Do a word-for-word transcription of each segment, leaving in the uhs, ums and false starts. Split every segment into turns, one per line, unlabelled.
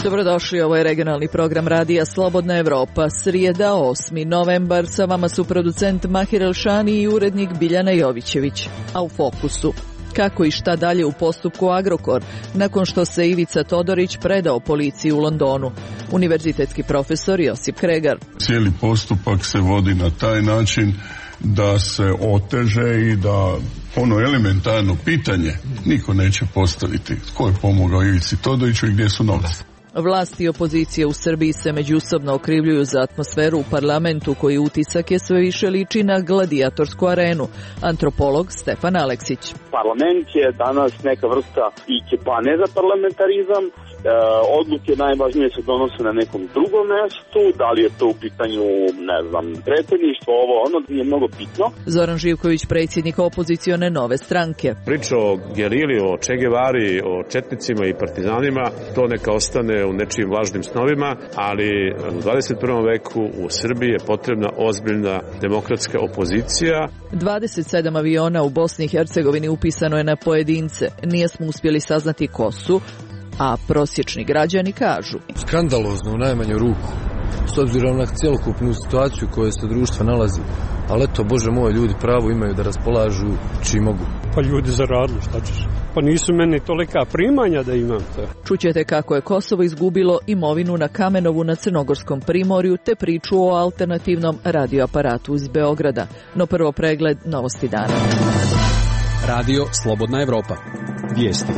Dobrodošli, ovo je regionalni program radija Slobodna Evropa. Srijeda, osmi novembar, sa vama su producent Mahir Elšani i urednik Biljana Jovićević. A u fokusu: kako i šta dalje u postupku Agrokor, nakon što se Ivica Todorić predao policiji u Londonu. Univerzitetski profesor Josip Kregar.
Cijeli postupak se vodi na taj način da se oteže i da ono elementarno pitanje niko neće postaviti: tko je pomogao Ivici Todoriću i gdje su novci.
Vlasti i opozicije u Srbiji se međusobno okrivljuju za atmosferu u parlamentu, koji utisak je sve više liči na gladijatorsku arenu. Antropolog Stefan Aleksić.
Parlament je danas neka vrsta ikebane za parlamentarizam. E, odluke najvažnije se donose na nekom drugom mestu, da li je to u pitanju, ne znam, predsjedništvo, ovo, ono nije mnogo bitno.
Zoran Živković, predsjednik opozicione Nove stranke.
Priča o gerili, o Che Guevari, o četnicima i partizanima, to neka ostane u nečijim vlažnim snovima, ali u dvadeset prvom veku u Srbiji je potrebna ozbiljna demokratska opozicija.
dvadeset sedam aviona u Bosni i Hercegovini upisano je na pojedince. Nijesmo uspjeli saznati ko su, a prosječni građani kažu:
skandalozno u najmanju ruku, s obzirom na cjelokupnu situaciju u kojoj se društvo nalazi. Ali eto, Bože moj, ljudi pravo imaju da raspolažu čim mogu.
Pa ljudi zaradili, šta ćeš? Pa nisu meni tolika primanja da imam to.
Čućete kako je Kosovo izgubilo imovinu na Kamenovu na Crnogorskom primorju, te priču o alternativnom radioaparatu iz Beograda. No prvo pregled novosti dana.
Radio Slobodna Evropa. Vijesti.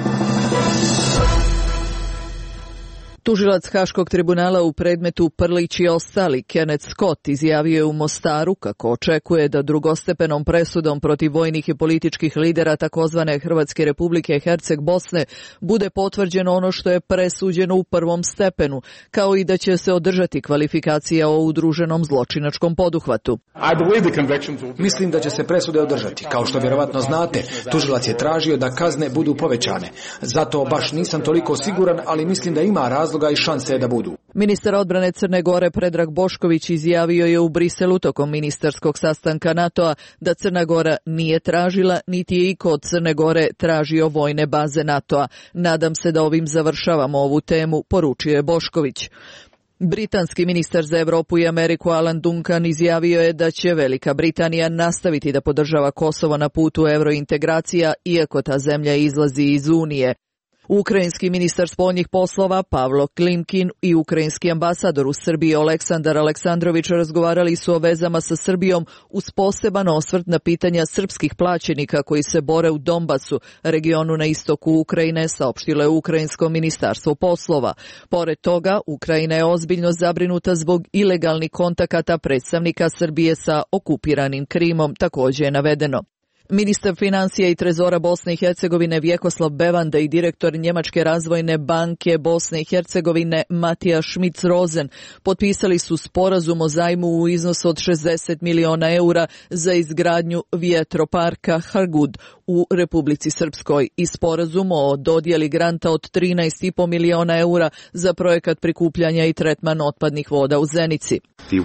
Tužilac Haškog tribunala u predmetu Prlić i ostali, Kenneth Scott, izjavio je u Mostaru kako očekuje da drugostepenom presudom protiv vojnih i političkih lidera takozvane Hrvatske republike Herceg Bosne bude potvrđeno ono što je presuđeno u prvom stepenu, kao i da će se održati kvalifikacija o udruženom zločinačkom poduhvatu.
Mislim da će se presude održati. Kao što vjerovatno znate, tužilac je tražio da kazne budu povećane. Zato baš nisam toliko siguran, ali mislim da ima razlog i šanse da budu.
Ministar odbrane Crne Gore Predrag Bošković izjavio je u Briselu tokom ministarskog sastanka NATO-a da Crna Gora nije tražila, niti je iko od Crne Gore tražio vojne baze NATO-a. Nadam se da ovim završavamo ovu temu, poručio je Bošković. Britanski ministar za Europu i Ameriku Alan Duncan izjavio je da će Velika Britanija nastaviti da podržava Kosovo na putu eurointegracija, iako ta zemlja izlazi iz Unije. Ukrajinski ministar spoljnih poslova Pavlo Klimkin i ukrajinski ambasador u Srbiji Aleksandar Aleksandrović razgovarali su o vezama sa Srbijom uz poseban osvrt na pitanja srpskih plaćenika koji se bore u Donbasu, regionu na istoku Ukrajine, saopštilo je Ukrajinsko ministarstvo poslova. Pored toga, Ukrajina je ozbiljno zabrinuta zbog ilegalnih kontakata predstavnika Srbije sa okupiranim Krimom, također je navedeno. Ministar financija i trezora Bosne i Hercegovine Vjekoslav Bevanda i direktor Njemačke razvojne banke Bosne i Hercegovine Matija Šmic-Rozen potpisali su sporazum o zajmu u iznosu od šezdeset miliona eura za izgradnju vjetroparka Hargud u Republici Srpskoj i sporazum o dodjeli granta od trinaest i po miliona eura za projekat prikupljanja i tretman otpadnih voda u Zenici.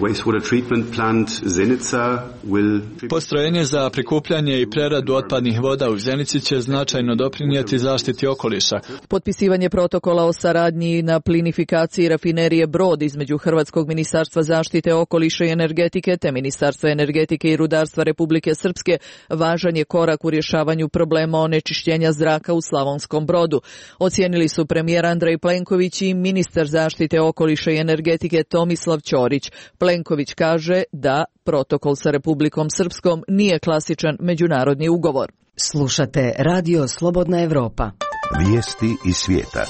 Postrojenje za prikupljanje i preradu otpadnih voda u Zenici će značajno doprinijeti zaštiti okoliša.
Potpisivanje protokola o saradnji na plinifikaciji rafinerije Brod između Hrvatskog ministarstva zaštite okoliša i energetike te Ministarstva energetike i rudarstva Republike Srpske važan je korak u rješavanju problema onečišćenja zraka u Slavonskom Brodu. Ocijenili su premijer Andrej Plenković i ministar zaštite okoliša i energetike Tomislav Ćorić. Plenković kaže da protokol sa Republikom Srpskom nije klasičan međunarodni ugovor.
Slušate Radio Slobodna Evropa.
Vijesti iz svijeta.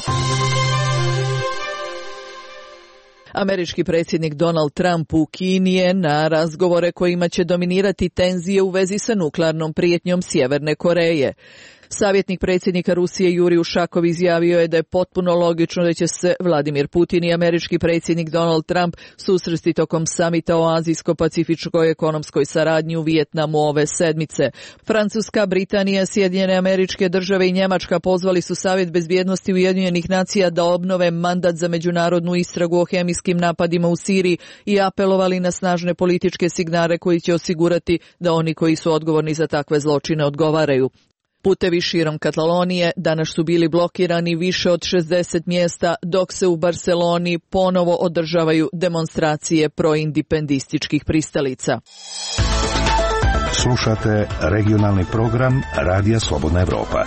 Američki predsjednik Donald Trump u Kini je na razgovore kojima će dominirati tenzije u vezi sa nuklearnom prijetnjom Sjeverne Koreje. Savjetnik predsjednika Rusije Jurij Ušakov izjavio je da je potpuno logično da će se Vladimir Putin i američki predsjednik Donald Trump susresti tokom samita o azijsko-pacifičkoj ekonomskoj saradnji u Vijetnamu ove sedmice. Francuska, Britanija, Sjedinjene Američke Države i Njemačka pozvali su Savjet bezbjednosti Ujedinjenih nacija da obnove mandat za međunarodnu istragu o hemijskim napadima u Siriji i apelovali na snažne političke signale koji će osigurati da oni koji su odgovorni za takve zločine odgovaraju. Putevi širom Katalonije danas su bili blokirani više od šezdeset mjesta, dok se u Barceloni ponovo održavaju demonstracije proindipendističkih pristalica.
Slušate regionalni program Radija Slobodna Evropa.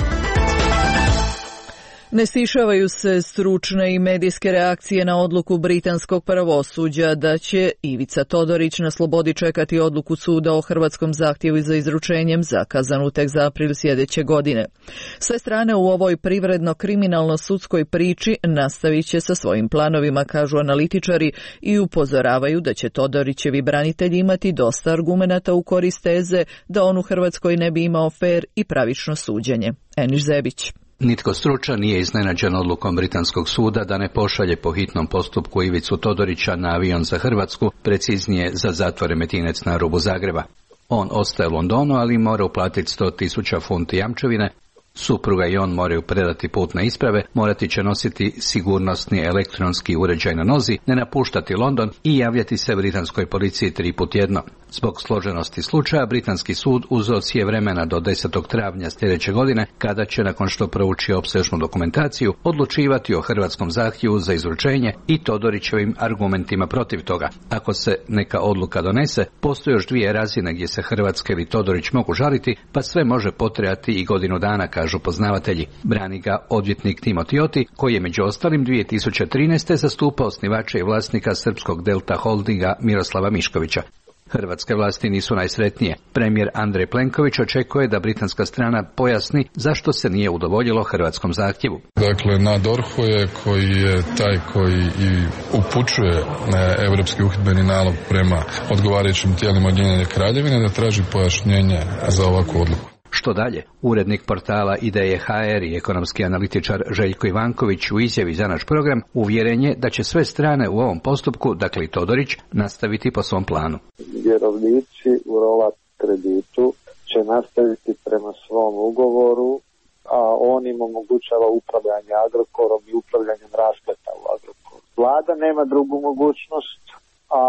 Ne stišavaju se stručne i medijske reakcije na odluku britanskog pravosuđa da će Ivica Todorić na slobodi čekati odluku suda o hrvatskom zahtjevu za izručenjem zakazanu tek za april sljedeće godine. Sve strane u ovoj privredno-kriminalno-sudskoj priči nastavit će sa svojim planovima, kažu analitičari, i upozoravaju da će Todorićevi branitelji imati dosta argumenata u korist teze da on u Hrvatskoj ne bi imao fer i pravično suđenje. Eniš Zebić.
Nitko stručan nije iznenađen odlukom britanskog suda da ne pošalje po hitnom postupku Ivicu Todorića na avion za Hrvatsku, preciznije za zatvor Remetinec na rubu Zagreba. On ostaje u Londonu, ali mora uplatiti sto tisuća funti jamčevine. Supruga i on moraju predati putne isprave, morati će nositi sigurnosni elektronski uređaj na nozi, ne napuštati London i javljati se britanskoj policiji tri put tjedno. Zbog složenosti slučaja, britanski sud uzeo si je vremena do desetog travnja sljedeće godine, kada će, nakon što prouči opsežnu dokumentaciju, odlučivati o hrvatskom zahtjevu za izručenje i Todorićevim argumentima protiv toga. Ako se neka odluka donese, postoje još dvije razine gdje se Hrvatska ili Todorić mogu žaliti, pa sve može potrajati i godinu dana, kažu poznavatelji. Brani ga odvjetnik Timothy Oti, koji je među ostalim dvije tisuće trinaeste zastupao osnivača i vlasnika srpskog Delta Holdinga Miroslava Miškovića. Hrvatske vlasti nisu najsretnije. Premijer Andrej Plenković očekuje da britanska strana pojasni zašto se nije udovoljilo hrvatskom zahtjevu.
Dakle, na D O R H-u je, koji je taj koji i upućuje europski uhidbeni nalog prema odgovarajućim tijelima Ujedinjene Kraljevine da traži pojašnjenje za ovakvu odluku.
Što dalje? Urednik portala Ideje H R i ekonomski analitičar Željko Ivanković u izjavi za naš program uvjeren je da će sve strane u ovom postupku, dakle i Todorić, nastaviti po svom planu.
Vjerovnici u rolat kreditu će nastaviti prema svom ugovoru, a on im omogućava upravljanje Agrokorom i upravljanjem raspleta u Agrokoru. Vlada nema drugu mogućnost, a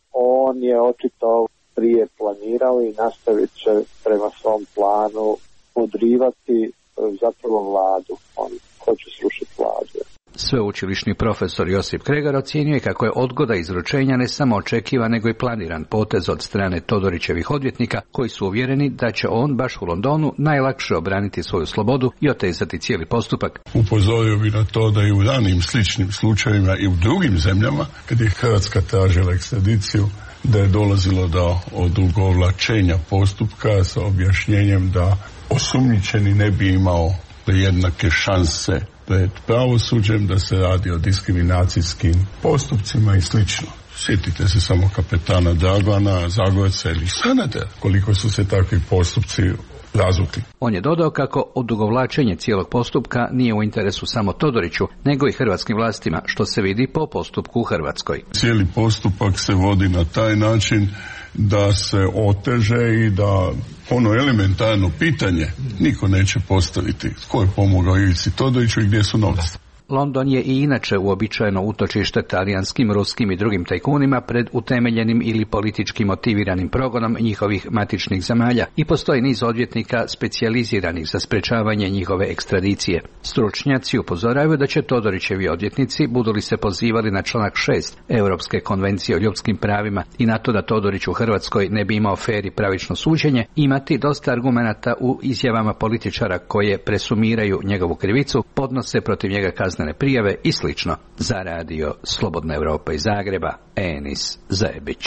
on je očito prije planirao i nastavit će prema svom planu podrivati zapravo vladu. On hoće srušiti vladu.
Sveučilišni profesor Josip Kregar ocjenjuje kako je odgoda izručenja ne samo očekiva, nego i planiran potez od strane Todorićevih odvjetnika, koji su uvjereni da će on baš u Londonu najlakše obraniti svoju slobodu i otezati cijeli postupak.
Upozorio bi na to da i u ranim sličnim slučajevima i u drugim zemljama, kad je Hrvatska tražila ekstradiciju, da je dolazilo do odugovlačenja postupka sa objašnjenjem da osumnjičeni ne bi imao jednake šanse pred pravosuđem, da se radi o diskriminacijskim postupcima i slično. Sjetite se samo kapetana Dragana, Zagorca ili Sanadera, koliko su se takvi postupci razvukli.
On je dodao kako odugovlačenje cijelog postupka nije u interesu samo Todoriću, nego i hrvatskim vlastima, što se vidi po postupku u Hrvatskoj.
Cijeli postupak se vodi na taj način da se oteže i da ono elementarno pitanje niko neće postaviti. Tko je pomogao Ivici Todoriću i gdje su novci?
London je i inače uobičajeno utočište talijanskim, ruskim i drugim tajkunima pred utemeljenim ili politički motiviranim progonom njihovih matičnih zemalja i postoji niz odvjetnika specijaliziranih za sprečavanje njihove ekstradicije. Stručnjaci upozoravaju da će Todorićevi odvjetnici, budu li se pozivali na članak šest Europske konvencije o ljudskim pravima i na to da Todorić u Hrvatskoj ne bi imao fer i pravično suđenje, imati dosta argumenata u izjavama političara koje presumiraju njegovu krivicu, podnose protiv njega kaznene prijave i slično. Za radio Slobodna Evropa iz Zagreba, Enis Zebić.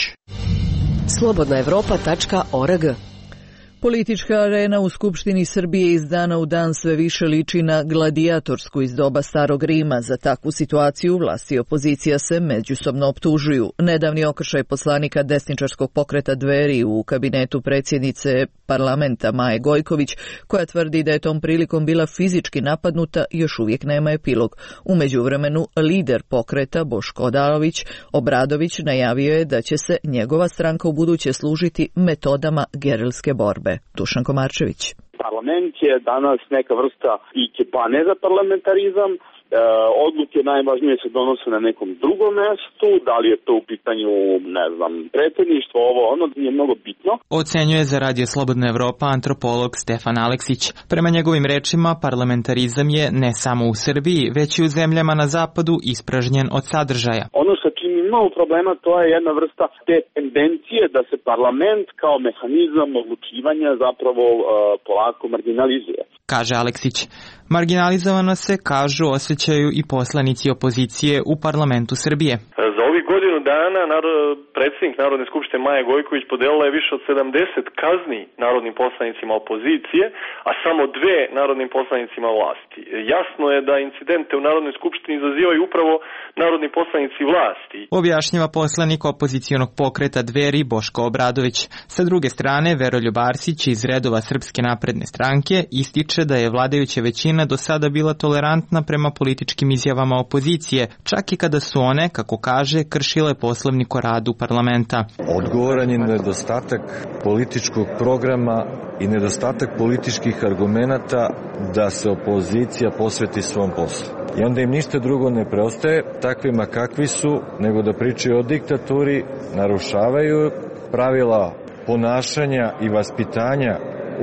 slobodna evropa tačka org.
Politička arena u Skupštini Srbije iz dana u dan sve više liči na gladijatorsku iz doba Starog Rima. Za takvu situaciju vlasti i opozicija se međusobno optužuju. Nedavni okršaj poslanika desničarskog pokreta Dveri u kabinetu predsjednice parlamenta Maje Gojković, koja tvrdi da je tom prilikom bila fizički napadnuta, još uvijek nema epilog. U međuvremenu lider pokreta Boško Odalović Obradović najavio je da će se njegova stranka u buduće služiti metodama gerilske borbe. Dušan Komarčević.
Parlament je danas neka vrsta ikebane za parlamentarizam odluke najvažnije se donose na nekom drugom mestu, da li je to u pitanju, ne znam, predsjedništvo, ovo, ono nije mnogo bitno.
Ocenjuje za Radio Slobodna Evropa antropolog Stefan Aleksić. Prema njegovim rečima, parlamentarizam je ne samo u Srbiji, već i u zemljama na zapadu ispražnjen od sadržaja.
Ono sa čim imamo problema, to je jedna vrsta te tendencije da se parlament kao mehanizam odlučivanja zapravo uh, polako marginalizuje.
Kaže Aleksić. Marginalizovano se, kažu, osjećaju i poslanici opozicije u parlamentu Srbije.
Za ovih godinu dana predsjednik Narodne skupštine Maja Gojković podelila je više od sedamdeset kazni narodnim poslanicima opozicije, a samo dve narodnim poslanicima vlasti. Jasno je da incidente u Narodnoj skupštini izazivaju upravo narodni poslanici vlasti.
Objašnjava poslanik opozicionog pokreta Dveri Boško Obradović. Sa druge strane, Veroljub Arsić iz redova Srpske napredne stranke ističe da je vladajuća većina do sada bila tolerantna prema političkim izjavama opozicije, čak i kada su one, kako kaže, kršile poslovnik o radu parlamenta.
Odgovoran je nedostatak političkog programa i nedostatak političkih argumenata da se opozicija posveti svom poslu. I onda im ništa drugo ne preostaje, takvima kakvi su, nego da pričaju o diktaturi, narušavaju pravila ponašanja i vaspitanja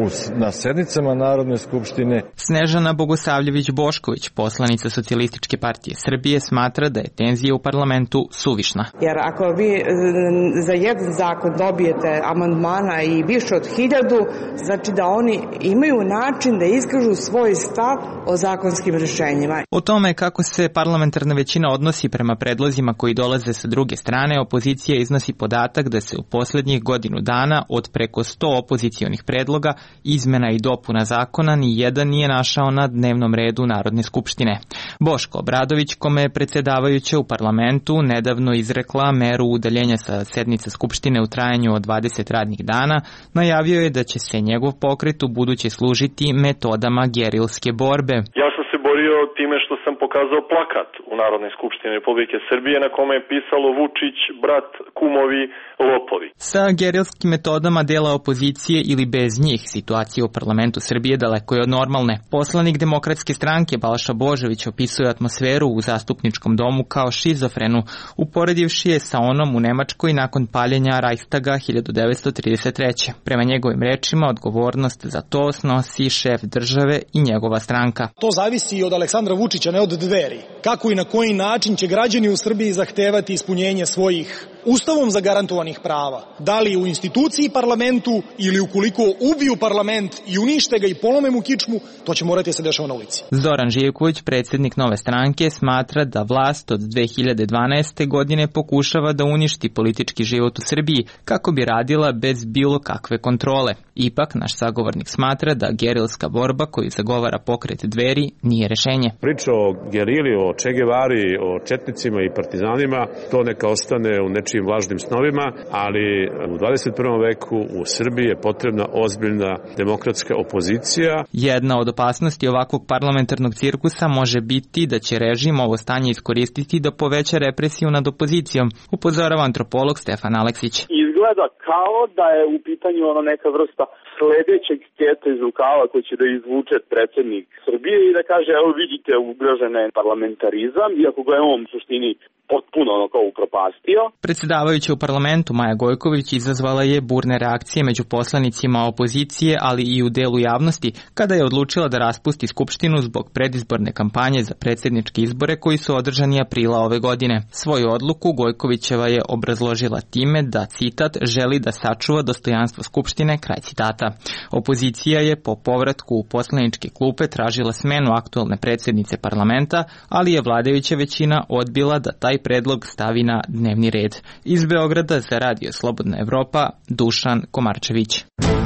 na sednicama Narodne skupštine.
Snežana Bogosavljević-Bošković, poslanica Socijalističke partije Srbije, smatra da je tenzija u parlamentu suvišna.
Jer ako vi za jedan zakon dobijete amandmana i više od hiljadu, znači da oni imaju način da iskažu svoj stav o zakonskim rešenjima.
O tome kako se parlamentarna većina odnosi prema predlozima koji dolaze sa druge strane, opozicija iznosi podatak da se u poslednjih godinu dana od preko sto opozicionih predloga izmena i dopuna zakona ni jedan nije našao na dnevnom redu Narodne skupštine. Boško Obradović, kome je predsjedavajuća u parlamentu nedavno izrekla meru udaljenja sa sednice skupštine u trajanju od dvadeset radnih dana, najavio je da će se njegov pokret u buduće služiti metodama gerilske borbe.
Ja sam se borio time što sam pokazao plakat u Narodnoj skupštini Republike Srbije na kome je pisalo Vučić, brat, kumovi, lopovi.
Sa gerilskim metodama dela opozicije ili bez njih situacija u parlamentu Srbije daleko je od normalne. Poslanik Demokratske stranke Balša Božović opisuje atmosferu u zastupničkom domu kao šizofrenu, uporedivši je sa onom u Nemačkoj nakon paljenja Reichstaga hiljadu devetsto trideset treće. Prema njegovim rečima, odgovornost za to snosi šef države i njegova stranka.
To zavisi i od Aleksandra Vučića, ne od Dveri. Kako i na koji način će građani u Srbiji zahtevati ispunjenje svojih Ustavom zagarantovanih prava, da li u instituciji parlamentu ili ukoliko ubiju parlament i unište ga i polome mu kičmu, to će morati se dešava na ulici.
Zoran Živković, predsjednik Nove stranke, smatra da vlast od dve hiljade dvanaeste. godine pokušava da uništi politički život u Srbiji kako bi radila bez bilo kakve kontrole. Ipak, naš sagovornik smatra da gerilska borba koju zagovara pokret Dveri nije rešenje.
Priča o gerili, o Che Guevari, o četnicima i partizanima, to neka ostane u nečijim vlažnim snovima, ali u dvadeset prvom veku u Srbiji je potrebna ozbiljna demokratska opozicija.
Jedna od opasnosti ovakvog parlamentarnog cirkusa može biti da će režim ovo stanje iskoristiti da poveća represiju nad opozicijom, upozorava antropolog Stefan Aleksić.
Izgleda kao da je u pitanju ono neka vrsta sledećeg keta iz rukava koji će da izvuče predsjednik Srbije i da kaže, evo vidite, ugrožen je parlamentarizam, iako ga je on u suštini potpuno ono kao upropastio.
Predsjedavajuća u parlamentu Maja Gojković izazvala je burne reakcije među poslanicima opozicije, ali i u delu javnosti, kada je odlučila da raspusti skupštinu zbog predizborne kampanje za predsjedničke izbore koji su održani aprila ove godine. Svoju odluku Gojkovićeva je obrazložila time da, citat, želi da sačuva dostojanstvo skupštine, kraj citata. Opozicija je po povratku u poslaničke klupe tražila smenu aktualne predsjednice parlamenta, ali je vladajuća većina odbila da taj predlog stavi na dnevni red. Iz Beograda za Radio Slobodna Evropa, Dušan Komarčević.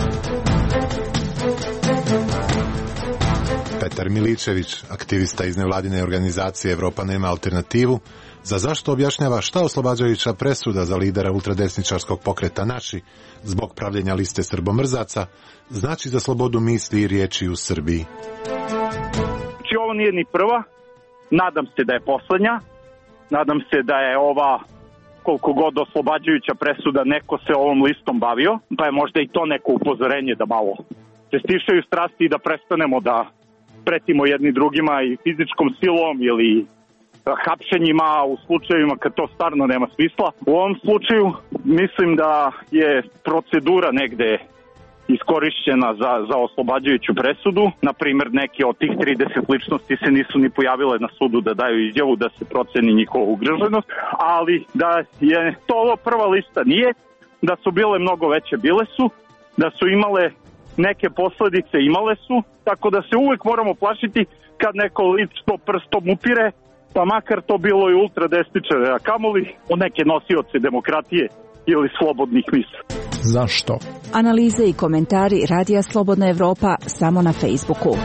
Petar Miličević, aktivista iz nevladine organizacije Evropa nema alternativu, za zašto objašnjava šta oslobađajuća presuda za lidera ultradesničarskog pokreta Naši zbog pravljenja liste srbomrzaca znači za slobodu misli i riječi u Srbiji.
Znači ovo nije ni prva, nadam se da je poslednja. Nadam se da je ova koliko god oslobađajuća presuda neko se ovom listom bavio, pa je možda i to neko upozorenje da malo se stišaju strasti i da prestanemo da pretimo jedni drugima i fizičkom silom ili hapšenjima u slučajevima kad to stvarno nema smisla. U ovom slučaju mislim da je procedura negde iskorišćena za, za oslobađajuću presudu. Naprimjer, neke od tih trideset ličnosti se nisu ni pojavile na sudu da daju izjavu da se proceni njihova ugroženost, ali da je to ovo prva lista nije, da su bile mnogo veće, bile su, da su imale neke posledice, imale su, tako da se uvek moramo plašiti kad neko lično prstom upire, pa makar to bilo i ultradesničare, a kamoli o neke nosioce demokratije ili slobodnih misli.
Zašto?
Analize i komentari Radija Slobodna Evropa samo na Facebooku.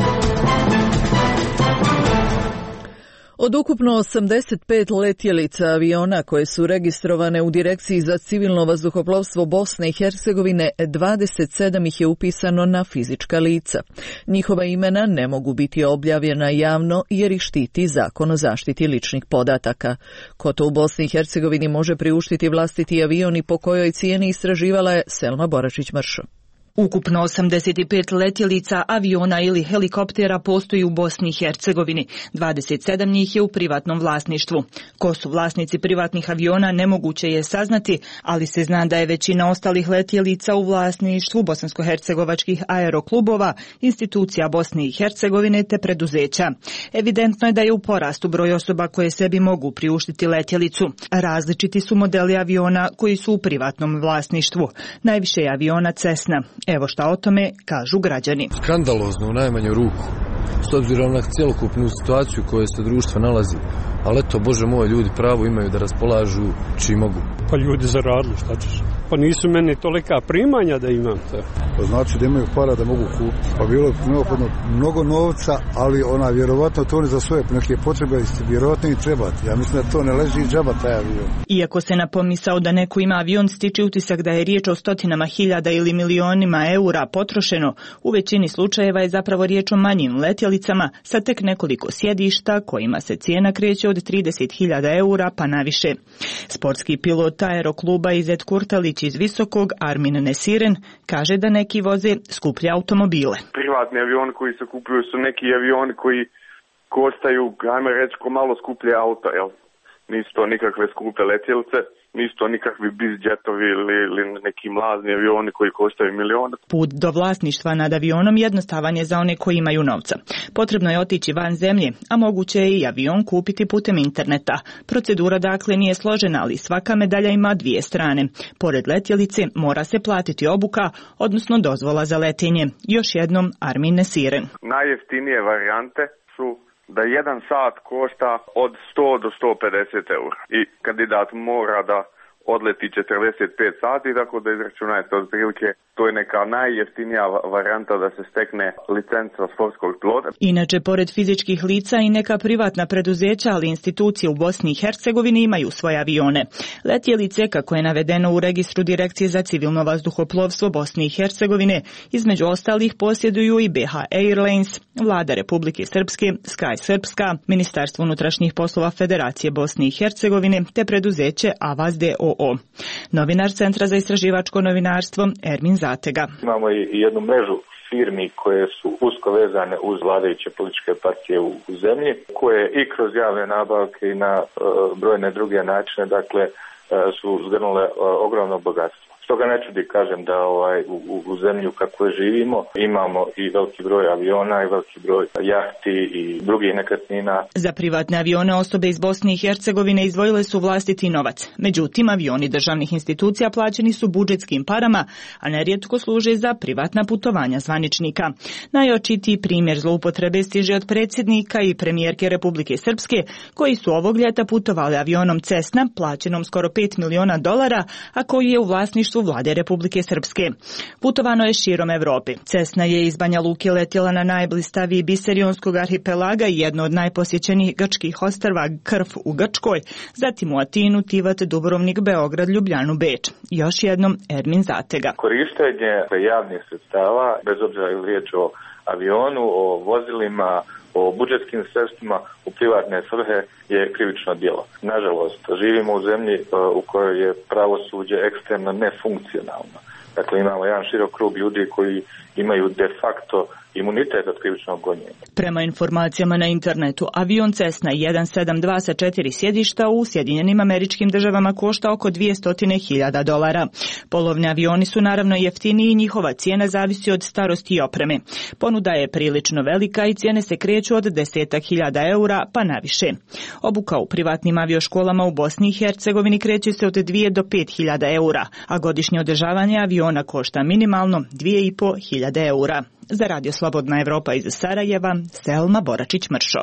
Od ukupno osamdeset pet letjelica aviona koje su registrovane u Direkciji za civilno vazduhoplovstvo Bosne i Hercegovine, dvadeset sedam ih je upisano na fizička lica. Njihova imena ne mogu biti objavljena javno jer ih štiti Zakon o zaštiti ličnih podataka. Ko to u Bosni i Hercegovini može priuštiti vlastiti avion i po kojoj cijeni, istraživala je Selma Boračić-Mršo.
Ukupno osamdeset pet letjelica, aviona ili helikoptera postoji u Bosni i Hercegovini. dvadeset sedam njih je u privatnom vlasništvu. Ko su vlasnici privatnih aviona nemoguće je saznati, ali se zna da je većina ostalih letjelica u vlasništvu bosansko-hercegovačkih aeroklubova, institucija Bosne i Hercegovine te preduzeća. Evidentno je da je u porastu broj osoba koje sebi mogu priuštiti letjelicu. Različiti su modeli aviona koji su u privatnom vlasništvu. Najviše je aviona Cessna. Evo šta o tome kažu građani.
Skandalozno u najmanju ruku, s obzirom na cjelokupnu situaciju u kojoj se društvo nalazi. Ali eto, Bože moj, ljudi pravo imaju da raspolažu čim mogu.
Pa ljudi zaradili, šta ćeš? Pa nisu meni tolika primanja da imam to.
To znači da imaju para da mogu kupiti. Pa bilo je neophodno mnogo novca, ali ona vjerovatno to ne za svoje neke potrebe vjerovatno i trebati. Ja mislim da to ne leži i džaba taj avion.
Iako se na pomisao da neko ima avion stiče utisak da je riječ o stotinama hiljada ili milionima eura potrošeno, u većini slučajeva je zapravo riječ o manjim letjelicama sa tek nekoliko sjedišta kojima se cijena kreće od trideset hiljada eura pa naviše. Sportski pilot aerokluba Izet Kurtalić iz Visokog, Armin Nesiren, kaže da neki voze skuplje automobile.
Privatni avioni koji se kupuju su neki avioni koji kostaju, ajme reći, ko malo skuplje auto, jel? Nisu to nikakve skupe letjelice, nisu to nikakvi bizjetovi ili, ili neki mlazni avioni koji koštaju milione.
Put do vlasništva nad avionom jednostavan je za one koji imaju novca. Potrebno je otići van zemlje, a moguće je i avion kupiti putem interneta. Procedura dakle nije složena, ali svaka medalja ima dvije strane. Pored letjelice mora se platiti obuka, odnosno dozvola za letenje. Još jednom Armin Nesiren.
Najjeftinije varijante su da jedan sat košta od sto do sto pedeset eura i kandidat mora da odleti četrdeset pet sati, tako da izračunajte otprilike, to je neka najjeftinija varijanta da se stekne licenca sportskog pilota.
Inače, pored fizičkih lica i neka privatna preduzeća, ali institucije u Bosni i Hercegovini imaju svoje avione. Letjelice, kako je navedeno u registru Direkcije za civilno vazduhoplovstvo Bosne i Hercegovine, između ostalih posjeduju i B H Airlines, Vlada Republike Srpske, Sky Srpska, Ministarstvo unutrašnjih poslova Federacije Bosne i Hercegovine te preduzeće Avaz d o o. Novinar Centra za istraživačko novinarstvo Ermin Zatega.
Imamo i jednu mrežu firmi koje su usko vezane uz vladajuće političke partije u, u zemlji, koje i kroz javne nabavke i na uh, brojne druge načine, dakle, uh, su zgrnule uh, ogromno bogatstvo. Stoga ne čudi, kažem, da ovaj, u, u zemlju kako živimo imamo i veliki broj aviona i veliki broj jahti i drugih nekretnina.
Za privatne avione osobe iz Bosne i Hercegovine izdvojile su vlastiti novac. Međutim, avioni državnih institucija plaćeni su budžetskim parama, a nerijetko služe za privatna putovanja zvaničnika. Najočitiji primjer zloupotrebe stiže od predsjednika i premijerke Republike Srpske, koji su ovog ljeta putovali avionom Cessna, plaćenom skoro pet miliona dolara, a koji je u vlasništvu Vlade Republike Srpske. Putovano je širom Evrope. Cessna je iz Banja Luke letjela na najblistaviji biser Jonskog arhipelaga i jedno od najposjećenijih grčkih ostrva Krf u Grčkoj, zatim u Atinu, Tivat, Dubrovnik, Beograd, Ljubljanu, Beč. Još jednom Ermin Zatega.
Korištenje javnih sredstava, bez obzira je riječ o avionu, o vozilima, o budžetskim sredstvima u privatne svrhe je krivično djelo. Nažalost, živimo u zemlji u kojoj je pravosuđe ekstremno nefunkcionalno. Dakle, imamo jedan širok krug ljudi koji imaju de facto imunitet od krivičnog gonjenja.
Prema informacijama na internetu, avion Cessna jedan sedam dva sa četiri sjedišta u Sjedinjenim Američkim Državama košta oko dvjesto hiljada dolara. Polovni avioni su naravno jeftiniji i njihova cijena zavisi od starosti i opreme. Ponuda je prilično velika i cijene se kreću od desetak hiljada eura pa naviše. Obuka u privatnim avioškolama u Bosni i Hercegovini kreće se od dvije do pet hiljada eura, a godišnje održavanje aviona košta minimalno dvije i po hiljade eura. Za Radio Slobodna Evropa iz Sarajeva, Selma Boračić-Mršo.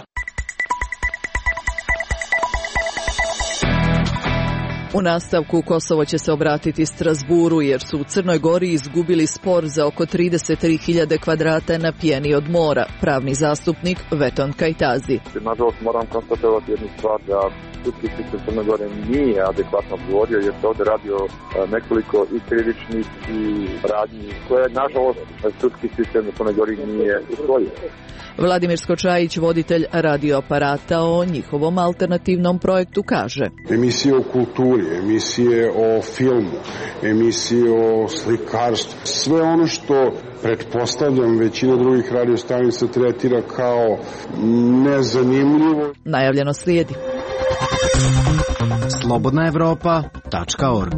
U nastavku Kosovo će se obratiti Strasburu jer su u Crnoj Gori izgubili spor za oko trideset tri hiljade kvadrata na pjeni od mora, pravni zastupnik Veton Kajtazi.
Nažalost moram konstatovati jednu stvar da sudski sistem Crne Gore nije adekvatno odgovorio jer se ovdje radi o nekoliko i krivičnih i radnji koje nažalost sudski sistem u Crnoj Gori nije usvojio.
Vladimir Skočajić, voditelj radioaparata, o njihovom alternativnom projektu kaže:
Emisije o kulturi, emisije o filmu, emisije o slikarstvu, sve ono što pretpostavljam većina drugih radiostanica tretira kao nezanimljivo.
Najavljeno slijedi.
slobodna evropa tačka org.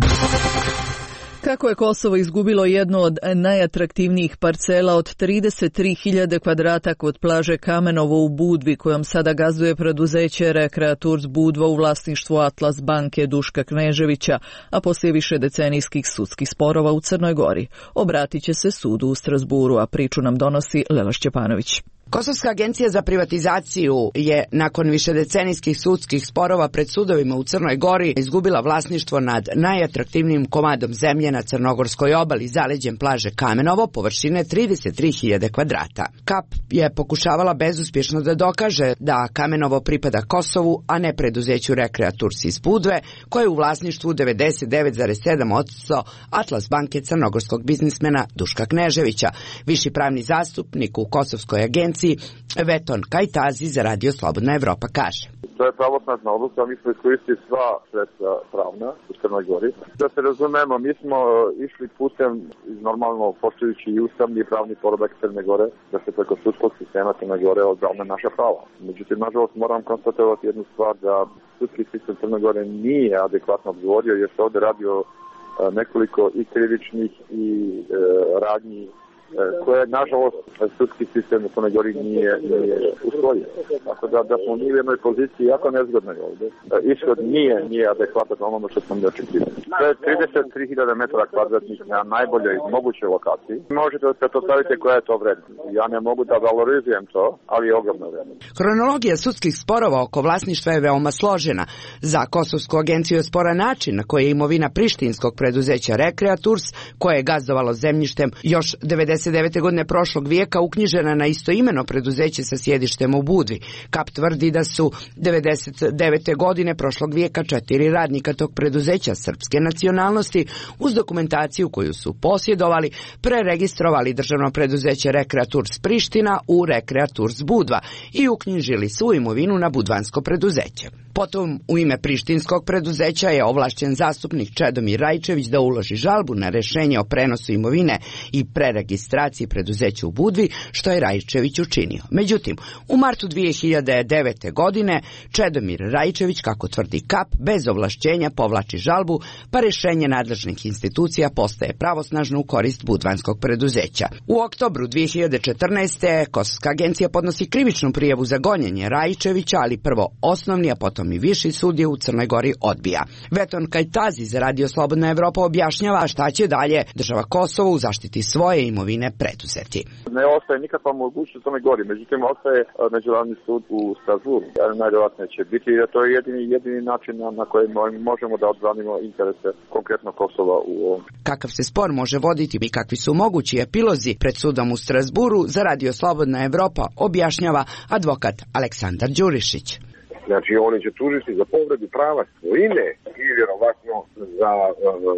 Kako je Kosovo izgubilo jednu od najatraktivnijih parcela od trideset tri hiljade kvadrata kod plaže Kamenovo u Budvi, kojom sada gazduje preduzeće Rekreaturs Budva u vlasništvu Atlas banke Duška Kneževića, a poslije više decenijskih sudskih sporova u Crnoj Gori. Obratit će se sudu u Strasburu, a priču nam donosi Lela Šćepanović.
Kosovska agencija za privatizaciju je nakon višedecenijskih sudskih sporova pred sudovima u Crnoj Gori izgubila vlasništvo nad najatraktivnijim komadom zemlje na crnogorskoj obali zaleđem plaže Kamenovo površine trideset tri hiljade kvadrata. Kap je pokušavala bezuspješno da dokaže da Kamenovo pripada Kosovu, a ne preduzeću Rekreaturs iz Budve, koje je u vlasništvu devedeset devet zarez sedam posto Atlas banke crnogorskog biznismena Duška Kneževića. Viši pravni zastupnik u Kosovskoj agenciji Veton Kajtazi za Radio Slobodna Evropa kaže:
To je pravosnažna odluka, mi smo iskoristili sva sredstva pravna u Crnoj Gori. Da se razumemo, mi smo išli putem normalno poštujući i ustavni i pravni poredak Crne Gore, da se preko sudskog sistema Crne Gore odbrane naša prava. Međutim, nažalost moram konstatovati jednu stvar, da sudski sistem Crne Gore nije adekvatno odgovorio jer se ovdje radi o nekoliko i krivičnih i e, radnji koje, nažalost, sudski sistem u Crnoj Gori nije, nije usvojio. Tako da, da smo mi u jednoj poziciji jako nezgodnoj ovdje. Ishod nije, nije adekvatan onome što smo mi očekivali. To je trideset tri hiljade metara kvadratnih na najboljoj mogućoj lokaciji. Možete da se to stavite koja je to vrednost. Ja ne mogu da valorizujem to, ali je ogromna vrednost.
Kronologija sudskih sporova oko vlasništva je veoma složena. Za Kosovsku agenciju je sporan način na koji je imovina prištinskog preduzeća Rekreaturs, koje je gazdovalo zemljištem još devedeset devete godine prošlog vijeka, uknjižena na istoimeno preduzeće sa sjedištem u Budvi. Kap tvrdi da su devedeset devete godine prošlog vijeka četiri radnika tog preduzeća srpske nacionalnosti uz dokumentaciju koju su posjedovali preregistrovali državno preduzeće Rekreaturs Priština u Rekreaturs Budva i uknjižili svu imovinu na budvansko preduzeće. Potom u ime prištinskog preduzeća je ovlašćen zastupnik Čedomir Rajčević da uloži žalbu na rešenje o prenosu imovine i preregistraciji preduzeća u Budvi, što je Rajčević učinio. Međutim, u martu dvije hiljade devete godine Čedomir Rajčević, kako tvrdi Kap, bez ovlašćenja povlači žalbu, pa rešenje nadležnih institucija postaje pravosnažno u korist budvanskog preduzeća. U oktobru dvije hiljade četrnaeste. Kosovska agencija podnosi krivičnu prijavu za gonjenje Rajčevića, ali prvo osnovni, a potom i viši sud je u Crnoj Gori odbija. Veton Kajtazi za Radio Slobodna Evropa objašnjava šta će dalje država Kosovo u zaštiti svoje imovine preduzeti.
Ne ostaje nikakva mogućnost u Crnoj Gori, međutim ostaje međunarodni sud u Strasburu. Najvjerojatnije će biti, jer to je jedini, jedini način na, na koji možemo da odbranimo interese konkretno Kosova u ovom.
Kakav se spor može voditi i kakvi su mogući epilozi pred sudom u Strasburu za Radio Slobodna Evropa objašnjava advokat Aleksandar Đurišić.
Znači, oni će tužiti za povredu prava svojine i vjerovatno za uh,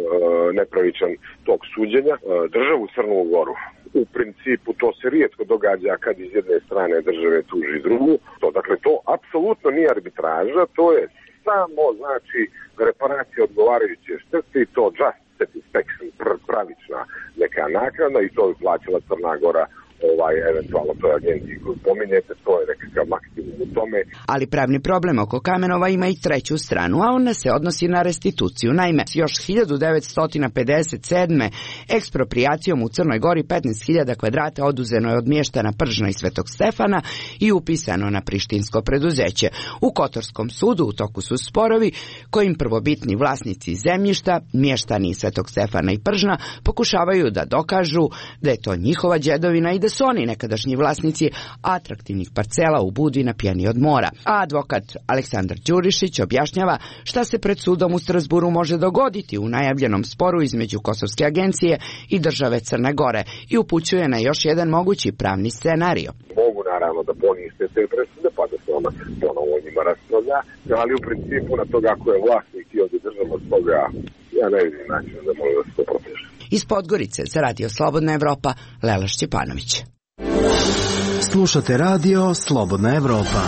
nepravičan tok suđenja uh, državu Crnu Goru. U principu to se rijetko događa kad iz jedne strane države tuži drugu. To, dakle, to apsolutno nije arbitraža, to je samo, znači, reparacija odgovarajuće štete, to just satisfaction, pravična neka naknada i to je plaćala Crna Gora ovaj, eventualno toj agenciji koju pominjete, to je nekakav maksimum u tome.
Ali pravni problem oko kamenova ima i treću stranu, a ona se odnosi na restituciju. Naime, još hiljadu devetsto pedeset sedme. eksproprijacijom u Crnoj Gori petnaest hiljada kvadrata oduzeno je od mještana Pržna i Svetog Stefana i upisano na prištinsko preduzeće. U Kotorskom sudu u toku su sporovi kojim prvobitni vlasnici zemljišta, mještani Svetog Stefana i Pržna, pokušavaju da dokažu da je to njihova đedovina i da su oni nekadašnji vlasnici atraktivnih parcela u Budvi na pjeni od mora. A advokat Aleksandar Đurišić objašnjava šta se pred sudom u Strasburu može dogoditi u najavljenom sporu između Kosovske agencije i države Crne Gore i upućuje na još jedan mogući pravni scenario.
Mogu naravno da poniste te presude pa da se ona ponovo o njima raspravlja, ali u principu na toga ako je vlasnik i ovdje država toga, ja ne vidim način da može da se to proteže.
Iz Podgorice za Radio Slobodna Evropa, Lela Šćepanović.
Slušate Radio Slobodna Evropa.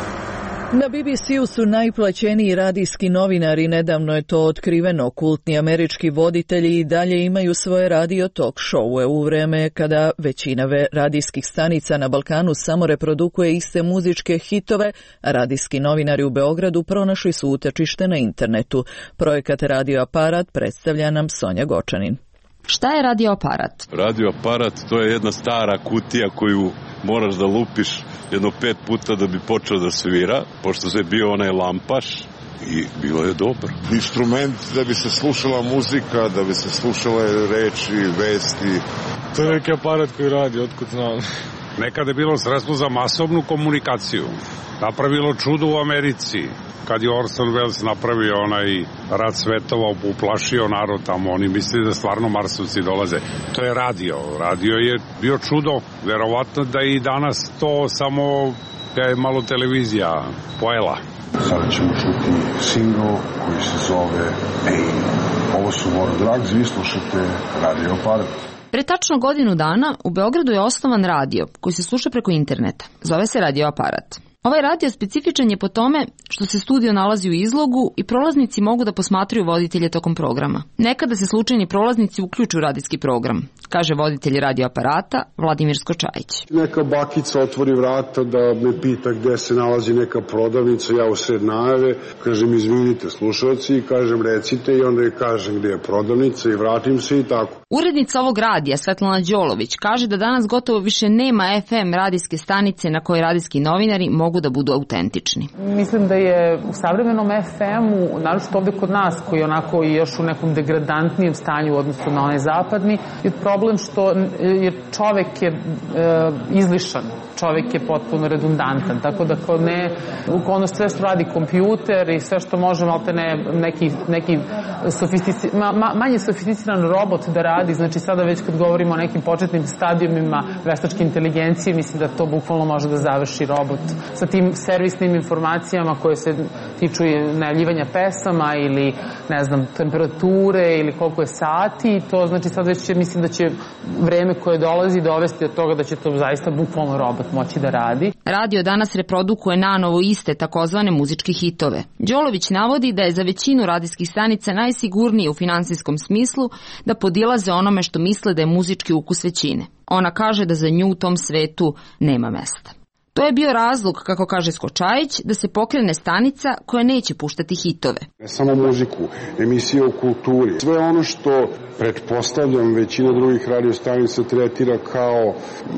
Na B B C-u su najplaćeniji radijski novinari, nedavno je to otkriveno. Kultni američki voditelji i dalje imaju svoje radio talk showe u vreme kada većina radijskih stanica na Balkanu samo reprodukuje iste muzičke hitove, a radijski novinari u Beogradu pronašli su utočište na internetu. Projekat Radio Aparat predstavlja nam Sonja Gočanin.
Šta je radio aparat?
Radio aparat to je jedna stara kutija koju moraš da lupiš jedno pet puta da bi počeo da svira, pošto se bio onaj lampaš i bilo je dobro.
Instrument da bi se slušala muzika, da bi se slušale reči, vesti.
To je neki aparat koji radi, otkud znam.
Nekada je bilo sredstvo za masovnu komunikaciju. Napravilo čudo u Americi. Kad je Orson Welles napravio onaj Rat svetova, uplašio narod tamo, oni mislili da stvarno Marsovci dolaze. To je radio. Radio je bio čudo. Verovatno da i danas to samo je malo televizija pojela.
Sada ćemo čuti singl koji se zove Ej. Ovo su Voro Drags, vi slušate Radio Aparat.
Pre tačno godinu dana u Beogradu je osnovan radio koji se sluša preko interneta. Zove se Radio Aparat. Ovaj radio specifičan je po tome što se studio nalazi u izlogu i prolaznici mogu da posmatraju voditelje tokom programa. Nekada se slučajni prolaznici uključuju u radijski program, kaže voditelj Radio Aparata Vladimir Skočajić.
Neka bakica otvori vrata da me pita gde se nalazi neka prodavnica, ja usred najave, kažem izvinite slušalci, kažem recite i onda je kažem gde je prodavnica i vratim se i tako.
Urednica ovog radija Svetlana Đolović kaže da danas gotovo više nema F M radijske stanice na kojoj radijski novinari mogu da budu autentični.
Mislim da je u savremenom F M-u, naročito ovde kod nas, koji je onako još u nekom degradantnijem stanju u odnosu na onaj zapadni, je problem što je čovek je e, izlišan, čovek je potpuno redundantan, tako da kod ne, ono sve što radi kompjuter i sve što može malte ne, neki, neki sofistici, ma, ma, manje sofisticiran robot da radi, znači sada već kad govorimo o nekim početnim stadijumima veštačke inteligencije, mislim da to bukvalno može da završi robot sa tim servisnim informacijama koje se tiču najavljivanja pesama ili, ne znam, temperature ili koliko je sati, to znači sad već će, mislim da će vreme koje dolazi dovesti od toga da će to zaista bukvalno robot moći da radi.
Radio danas reprodukuje nanovo iste takozvane muzičke hitove. Đolović navodi da je za većinu radijskih stanica najsigurnije u finansijskom smislu da podilaze onome što misle da je muzički ukus većine. Ona kaže da za nju u tom svetu nema mesta. To je bio razlog, kako kaže Skočajić, da se pokrene stanica koja neće puštati hitove.
Ne samo muziku, emisije o kulturi. Sve ono što, pretpostavljam, većina drugih radiostanica tretira kao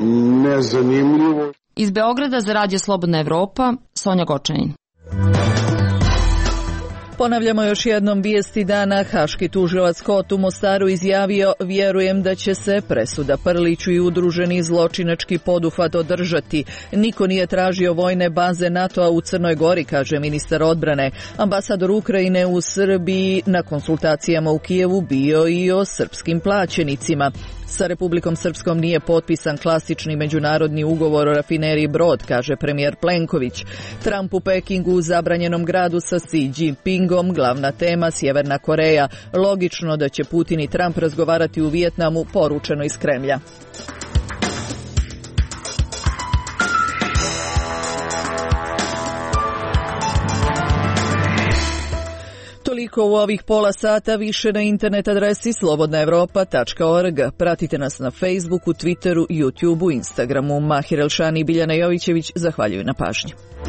nezanimljivo.
Iz Beograda za Radio Slobodna Evropa, Sonja Gočanin.
Ponavljamo još jednom vijesti dana. Haški tužilac Kot u Mostaru izjavio: vjerujem da će se presuda Prliću i udruženi zločinački poduhvat održati. Niko nije tražio vojne baze NATO-a u Crnoj Gori, kaže ministar odbrane. Ambasador Ukrajine u Srbiji na konsultacijama u Kijevu bio i o srpskim plaćenicima. Sa Republikom Srpskom nije potpisan klasični međunarodni ugovor o rafineriji Brod, kaže premijer Plenković. Trump u Pekingu u zabranjenom gradu sa Xi Jinpingom, glavna tema Sjeverna Koreja. Logično da će Putin i Trump razgovarati u Vijetnamu, poručeno iz Kremlja. Toliko u ovih pola sata, više na internet adresi slobodna evropa tačka org. Pratite nas na Facebooku, Twitteru, YouTubeu, Instagramu. Mahir Elšani i Biljana Jovićević zahvaljuju na pažnji.